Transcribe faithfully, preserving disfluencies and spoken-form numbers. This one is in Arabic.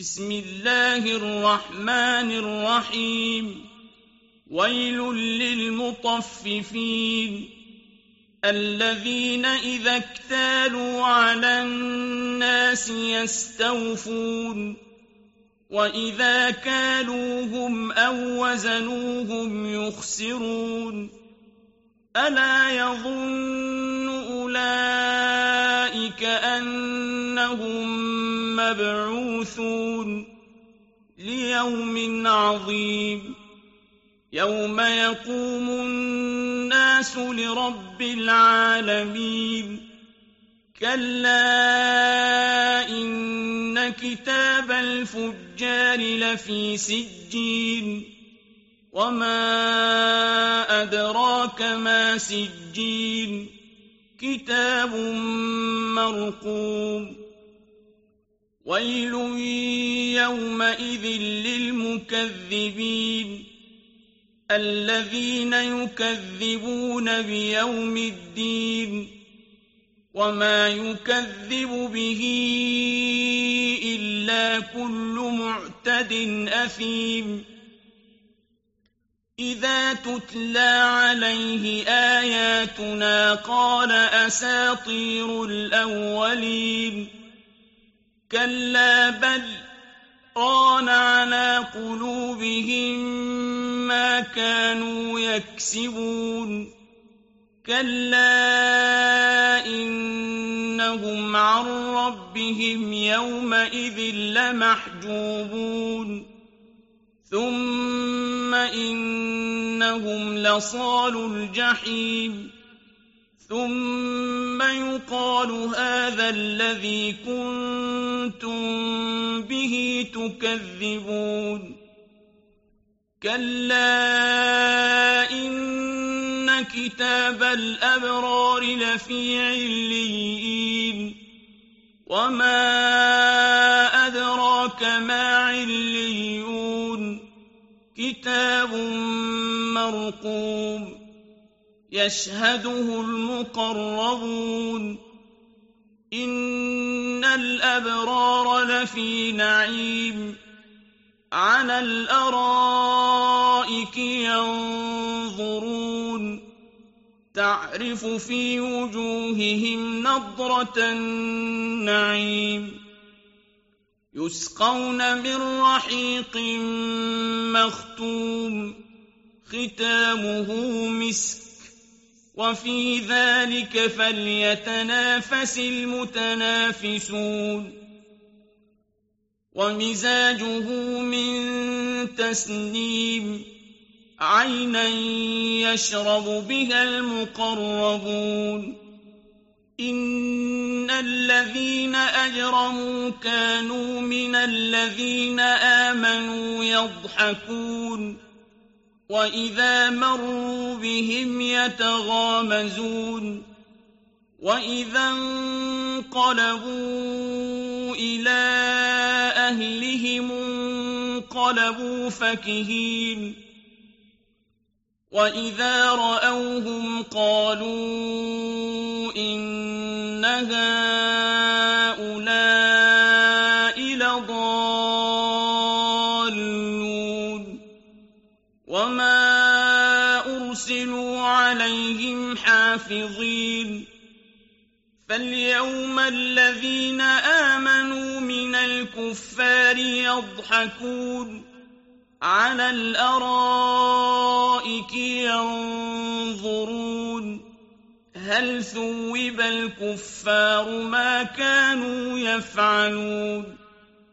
بسم الله الرحمن الرحيم ويل للمطففين الذين إذا اكتالوا على الناس يستوفون وإذا كالوهم أو وزنوهم يخسرون ألا يظن أولئك أنهم مبعوثون ليوم عظيم يوم يقوم الناس لرب العالمين كلا إن كتاب الفجار لفي سجين وما أدراك ما سجين كتاب مرقوم ويل يومئذ للمكذبين الذين يكذبون بيوم الدين وما يكذب به إلا كل معتد أثيم إذا تتلى عليه آياتنا قال أساطير الأولين كلا بل ران على قلوبهم ما كانوا يكسبون كلا إنهم عن ربهم يومئذ لمحجوبون ثم إنهم لصالو الجحيم ثم يقال هذا الذي كنتم به تكذبون كلا إن كتاب الأبرار لفي عليين وما أدراك ما عليون كتاب مرقوم يشهده المقربون إن الأبرار لفي نعيم على الأرائك ينظرون تعرف في وجوههم نضرة النعيم يسقون من رحيق مختوم ختامه مسك وفي ذلك فليتنافس المتنافسون ومزاجه من تسنيم عينا يشرب بها المقربون إن الذين أجرموا كانوا من الذين آمنوا يضحكون وإذا مروا بهم يتغامزون وإذا انقلبوا إلى أهلهم انقلبوا فكهين وإذا رأوهم قالوا إن هؤلاء لضالون وما أرسلوا عليهم حافظين فاليوم الذين آمنوا من الكفار يضحكون على الأرائك ينظرون هل ثوب الكفار ما كانوا يفعلون